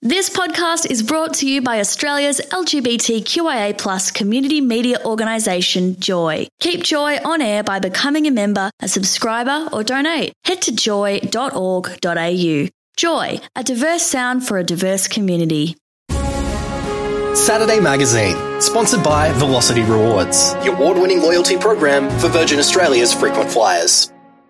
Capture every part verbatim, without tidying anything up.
This podcast is brought to you by Australia's L G B T Q I A plus community media organisation, Joy. Keep Joy on air by becoming a member, a subscriber or donate. Head to joy dot org dot a u. Joy, a diverse sound for a diverse community. Saturday Magazine, sponsored by Velocity Rewards, the award-winning loyalty program for Virgin Australia's frequent flyers.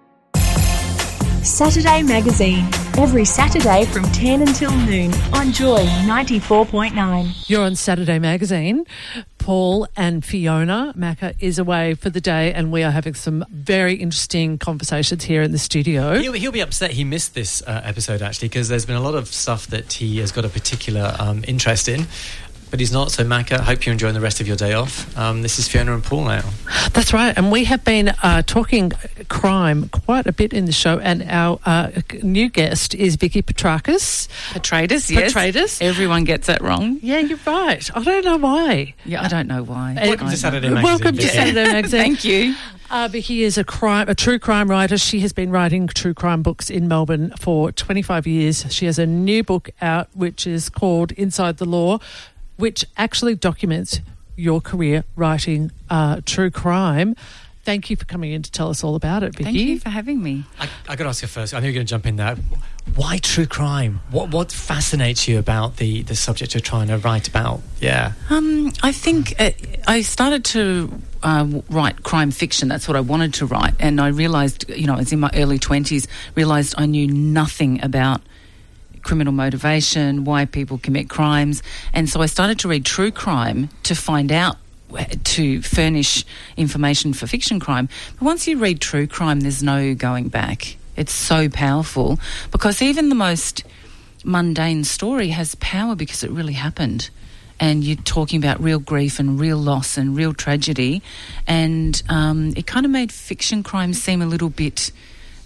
Saturday Magazine, every Saturday from ten until noon on Joy ninety-four point nine. You're on Saturday Magazine. Paul and Fiona Macca is away for the day, and we are having some very interesting conversations here in the studio. He'll, he'll be upset he missed this uh, episode, actually, because there's been a lot of stuff that he has got a particular um, interest in. But he's not, so Macca, hope you're enjoying the rest of your day off. Um, this is Fiona and Paul now. That's right, and we have been uh, talking crime quite a bit in the show, and our uh, new guest is Vicky Petrakis. Petratus, yes. Petratus. Everyone gets that wrong. Yeah, you're right. I don't know why. Yeah, I don't know why. Welcome to Saturday Magazine. Welcome to Saturday Magazine. Thank you. Uh, Vicky is a crime, a true crime writer. She has been writing true crime books in Melbourne for twenty-five years. She has a new book out which is called Inside the Law, which actually documents your career writing uh, true crime. Thank you for coming in to tell us all about it, Vicky. Thank you for having me. I, I got to ask you first. I know you're going to jump in there. Why true crime? What what fascinates you about the, the subject you're trying to write about? Yeah. Um, I think uh, I started to uh, write crime fiction. That's what I wanted to write, and I realised, you know, I was in my early twenties. Realised I knew nothing about criminal motivation, why people commit crimes, and so I started to read true crime to find out, to furnish information for fiction crime. But once you read true crime, there's no going back. It's so powerful because even the most mundane story has power because it really happened. And you're talking about real grief and real loss and real tragedy, and um, it kind of made fiction crime seem a little bit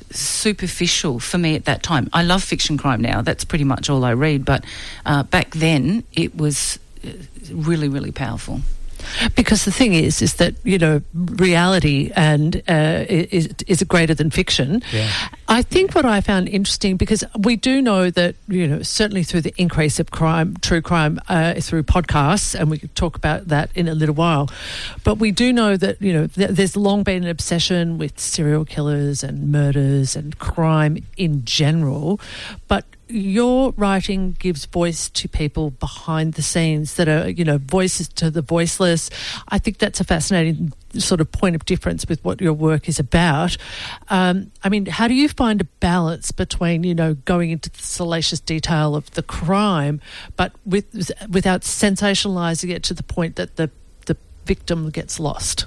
superficial for me at that time. I love fiction crime now. That's pretty much all I read. But uh, back then, it was really, really powerful. Because the thing is, is that, you know, reality and uh, is is greater than fiction. Yeah. I think what I found interesting, because we do know that, you know, certainly through the increase of crime, true crime, uh, through podcasts, and we could talk about that in a little while, but we do know that, you know, th- there's long been an obsession with serial killers and murders and crime in general, but your writing gives voice to people behind the scenes that are, you know, voices to the voiceless. I think that's a fascinating sort of point of difference with what your work is about. Um, I mean, how do you find a balance between, you know, going into the salacious detail of the crime, but with without sensationalising it to the point that the, the victim gets lost?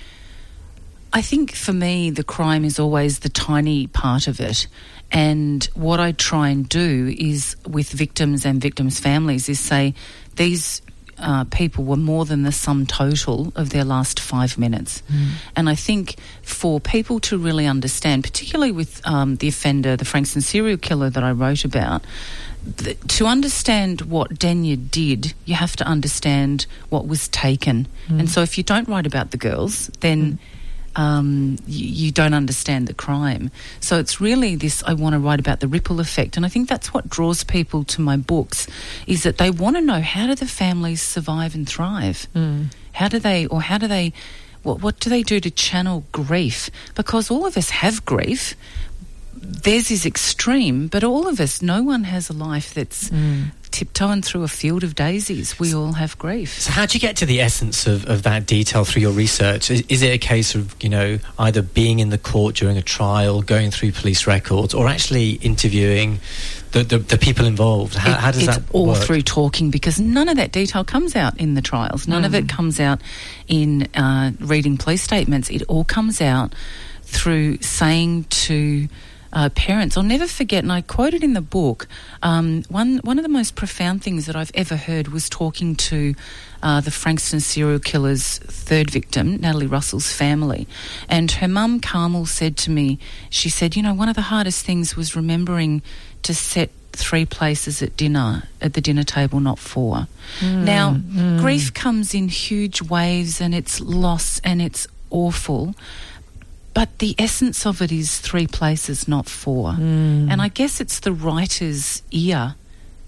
I think for me, the crime is always the tiny part of it. And what I try and do is, with victims and victims' families, is say these uh, people were more than the sum total of their last five minutes. Mm. And I think for people to really understand, particularly with um, the offender, the Frankston serial killer that I wrote about, th- to understand what Denya did, you have to understand what was taken. Mm. And so if you don't write about the girls, then... Mm. Um, you, you don't understand the crime. So it's really this, I want to write about the ripple effect, and I think that's what draws people to my books, is that they want to know, how do the families survive and thrive? Mm. How do they, or how do they, what, what do they do to channel grief? Because all of us have grief. Theirs is extreme, but all of us, no one has a life that's mm. tiptoeing through a field of daisies. We all have grief. So how do you get to the essence of, of that detail through your research? Is, is it a case of, you know, either being in the court during a trial, going through police records, or actually interviewing the, the, the people involved? How, it, how does it's that all work? through talking, because none of that detail comes out in the trials. None mm. of it comes out in uh, reading police statements. It all comes out through saying to... Uh, parents. I'll never forget, and I quoted in the book, um, one one of the most profound things that I've ever heard was talking to uh, the Frankston serial killer's third victim, Natalie Russell's family. And her mum, Carmel, said to me, she said, you know, one of the hardest things was remembering to set three places at dinner, at the dinner table, not four. Mm, now, mm. grief comes in huge waves, and it's loss, and it's awful. But the essence of it is three places, not four. Mm. And I guess it's the writer's ear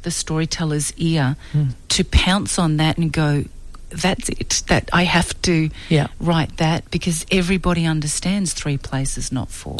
the storyteller's ear mm. to pounce on that and go, that's it, that I have to yeah. write that, because everybody understands three places, not four.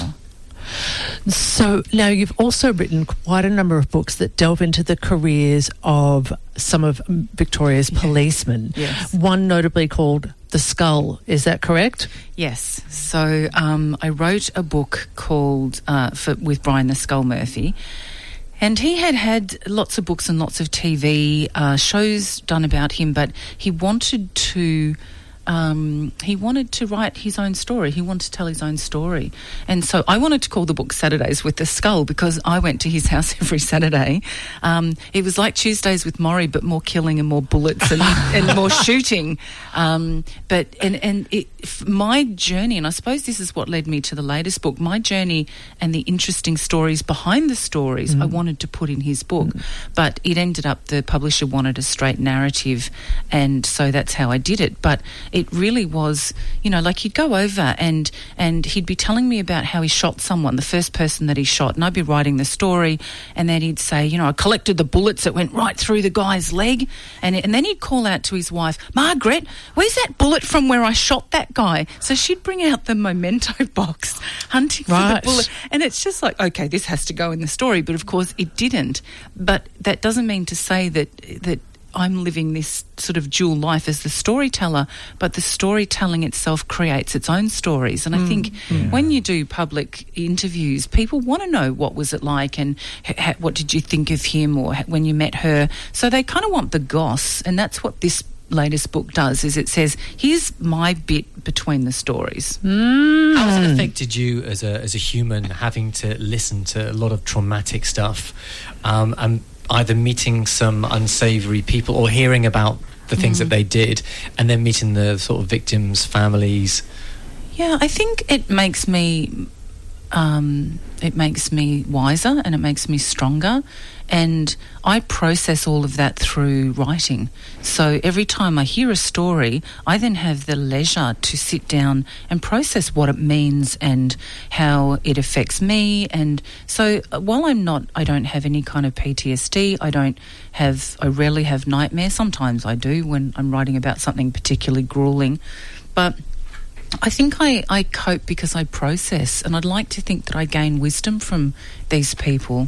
So now you've also written quite a number of books that delve into the careers of some of Victoria's yeah. policemen. Yes. One notably called The Skull. Is that correct? Yes. So um, I wrote a book called uh, for, with Brian the Skull Murphy. And he had had lots of books and lots of T V uh, shows done about him, but he wanted to um, he wanted to write his own story. He wanted to tell his own story. And so I wanted to call the book Saturdays with the Skull, because I went to his house every Saturday. Um, it was like Tuesdays with Maury, but more killing and more bullets and, and more shooting. Um, but and, and it, my journey, and I suppose this is what led me to the latest book, my journey and the interesting stories behind the stories mm. I wanted to put in his book. Mm. But it ended up the publisher wanted a straight narrative, and so that's how I did it. But it really was, you know, like he'd go over and and he'd be telling me about how he shot someone, the first person that he shot, and I'd be writing the story, and then he'd say, you know, I collected the bullets that went right through the guy's leg, and and then he'd call out to his wife, Margaret, where's that bullet from where I shot that guy? So she'd bring out the memento box, hunting right. for the bullet, and it's just like, okay, this has to go in the story, but of course it didn't. But that doesn't mean to say that that I'm living this sort of dual life as the storyteller, but the storytelling itself creates its own stories. And I mm, think yeah. when you do public interviews, people want to know what was it like and ha- what did you think of him, or ha- when you met her. So they kind of want the goss, and that's what this latest book does, is it says, here's my bit between the stories. Mm. How has it affected you as a as a human, having to listen to a lot of traumatic stuff, um, and either meeting some unsavoury people or hearing about the things mm. that they did, and then meeting the sort of victims' families? Yeah, I think it makes me um, it makes me wiser, and it makes me stronger, and I process all of that through writing. So every time I hear a story, I then have the leisure to sit down and process what it means and how it affects me. And so while I'm not, I don't have any kind of P T S D, I don't have, I rarely have nightmares. Sometimes I do when I'm writing about something particularly grueling. But I think I, I cope because I process, and I'd like to think that I gain wisdom from these people.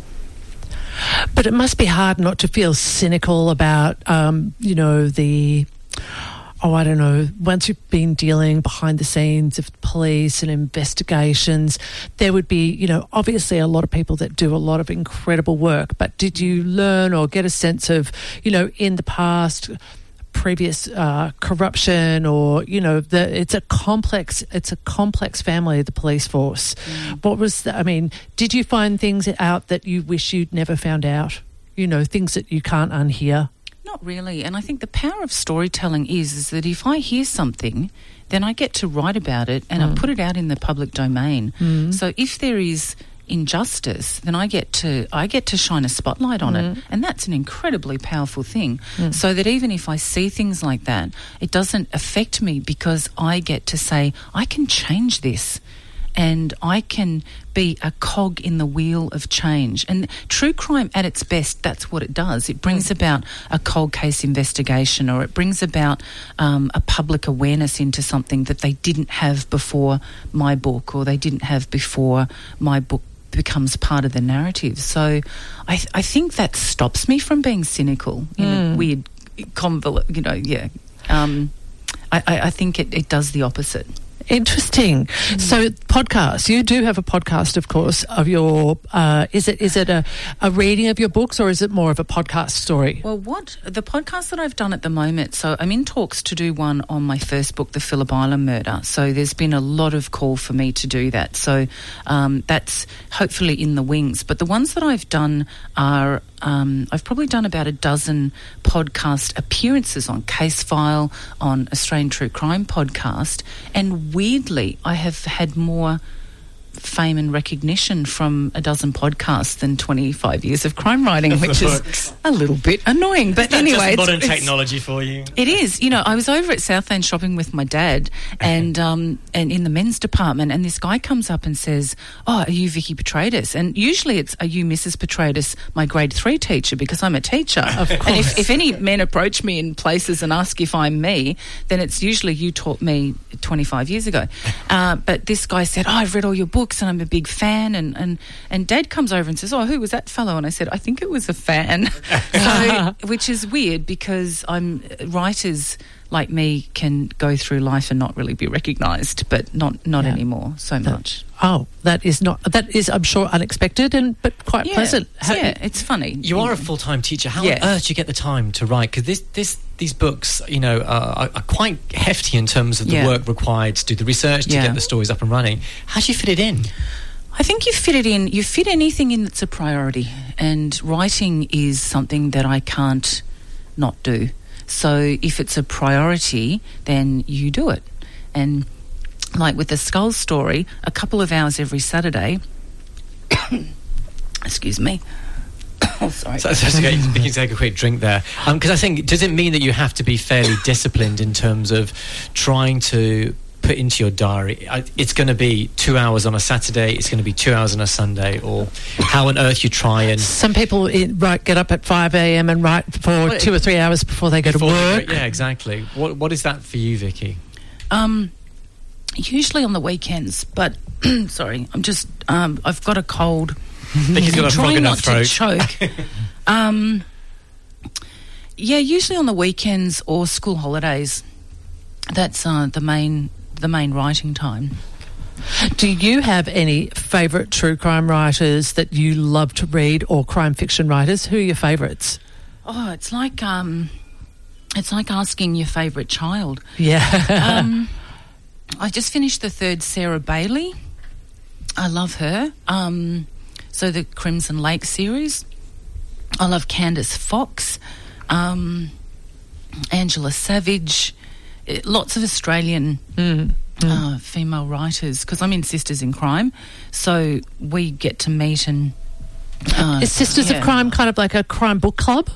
But it must be hard not to feel cynical about, um, you know, the, oh, I don't know, once you've been dealing behind the scenes of police and investigations, there would be, you know, obviously a lot of people that do a lot of incredible work. But did you learn or get a sense of, you know, in the past, previous uh, corruption, or, you know, the, it's a complex it's a complex family, the police force. Mm. What was the, I mean, did you find things out that you wish you'd never found out? You know, things that you can't unhear? Not really. And I think the power of storytelling is, is that if I hear something, then I get to write about it and mm. I put it out in the public domain. Mm. So if there is injustice, then I get to I get to shine a spotlight on mm. it, and that's an incredibly powerful thing. Mm. So that even if I see things like that, it doesn't affect me, because I get to say, I can change this, and I can be a cog in the wheel of change. And true crime at its best, that's what it does. It brings mm. about a cold case investigation, or it brings about um, a public awareness into something that they didn't have before my book, or they didn't have before my book becomes part of the narrative. So I, th- I think that stops me from being cynical in mm. a weird convolute, you know, yeah. Um, I, I, I think it, it does the opposite. Interesting. Mm. So podcasts, you do have a podcast, of course, of your, uh, is it is it a, a reading of your books, or is it more of a podcast story? Well, what, the podcast that I've done at the moment, so I'm in talks to do one on my first book, The Phillip Island Murder. So there's been a lot of call for me to do that. So um, that's hopefully in the wings. But the ones that I've done are, Um, I've probably done about a dozen podcast appearances on Case File, on Australian True Crime Podcast, and weirdly, I have had more fame and recognition from a dozen podcasts than twenty-five years of crime writing, which is a little bit annoying. But That's anyway, just modern it's, technology for you. It is. You know, I was over at Southend shopping with my dad, and um, and in the men's department, and this guy comes up and says, "Oh, are you Vicky Petratus?" And usually it's, "Are you Missus Petratus, my grade three teacher?" Because I'm a teacher. Of course. And if, if any men approach me in places and ask if I'm me, then it's usually, "You taught me twenty-five years ago." Uh, but this guy said, "Oh, I've read all your books and I'm a big fan." And, and, and Dad comes over and says, "Oh, who was that fellow?" And I said, "I think it was a fan." So, which is weird because I'm writers like me can go through life and not really be recognised, but not not Yeah. anymore so That- much. Oh, that is not, that is, I'm sure, unexpected and but quite Yeah, pleasant. How- yeah, it's funny. You are a full-time teacher. How Yeah. on earth do you get the time to write? Because this, this, these books, you know, are, are quite hefty in terms of the Yeah. work required to do the research, to Yeah. get the stories up and running. How do you fit it in? I think you fit it in. You fit anything in that's a priority, and writing is something that I can't not do. So if it's a priority, then you do it. And like with the Skull story, a couple of hours every Saturday. Excuse me. Oh, sorry. So, so, so you can take a quick drink there. Because I think, does it mean that you have to be fairly disciplined in terms of trying to put into your diary, I- it's going to be two hours on a Saturday, it's going to be two hours on a Sunday, or how on earth you try and... Some people in, right, get up at five a.m. and write for Well, two or three hours before they go to before you work. go- Yeah, exactly. What What is that for you, Vicky? Um, usually on the weekends, but sorry, I'm just um, I've got a cold. Vicky's got a frog Trying in her not throat. to choke. um, yeah, usually on the weekends or school holidays. That's uh, the main the main writing time. Do you have any favourite true crime writers that you love to read, or crime fiction writers? Who are your favourites? Oh, it's like um, it's like asking your favourite child. Yeah. um, I just finished the third Sarah Bailey. I love her. Um, so the Crimson Lake series. I love Candace Fox, um, Angela Savage, eh, lots of Australian mm. uh, female writers, because I'm in Sisters in Crime, so we get to meet and... Uh, Is Sisters yeah. of Crime kind of like a crime book club?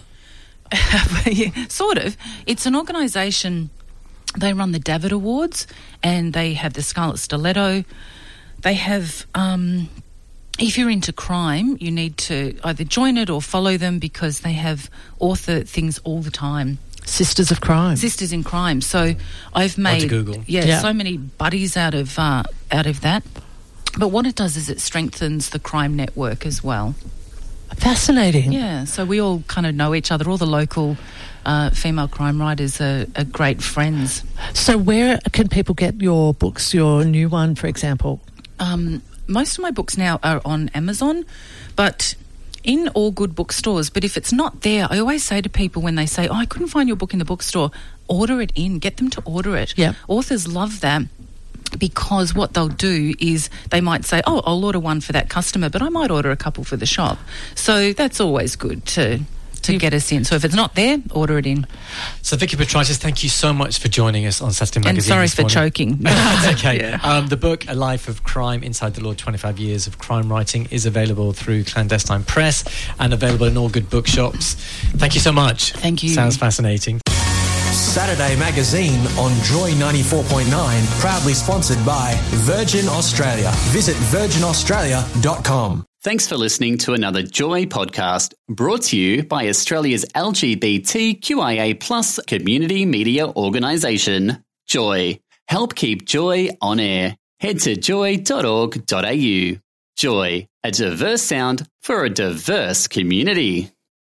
Yeah, sort of. It's an organisation. They run the David Awards, and they have the Scarlet Stiletto. They have, um, if you're into crime, you need to either join it or follow them, because they have author things all the time. Sisters of Crime. Sisters in Crime. So I've made Google. Yeah, Yeah. so many buddies out of uh, out of that. But what it does is it strengthens the crime network as well. Fascinating. Yeah, so we all kind of know each other. All the local uh, female crime writers are, are great friends. So where can people get your books, your new one, for example? Um, most of my books now are on Amazon, but in all good bookstores. But if it's not there, I always say to people when they say, "Oh, I couldn't find your book in the bookstore," order it in. Get them to order it. Yeah. Authors love that, because what they'll do is they might say, "Oh, I'll order one for that customer, but I might order a couple for the shop." So that's always good to to get us in. So if it's not there, order it in. So Vicky Petratus, thank you so much for joining us on Saturday And Magazine sorry this for morning. choking. That's okay. Yeah. Um, the book, A Life of Crime, Inside the Law, twenty-five years of Crime Writing, is available through Clandestine Press and available in all good bookshops. Thank you so much. Thank you. Sounds fascinating. Saturday Magazine on Joy ninety-four point nine, proudly sponsored by Virgin Australia. Visit virgin australia dot com. Thanks for listening to another Joy podcast, brought to you by Australia's L G B T Q I A plus community media organisation, Joy. Help keep Joy on air. Head to joy dot org dot a u. Joy, a diverse sound for a diverse community.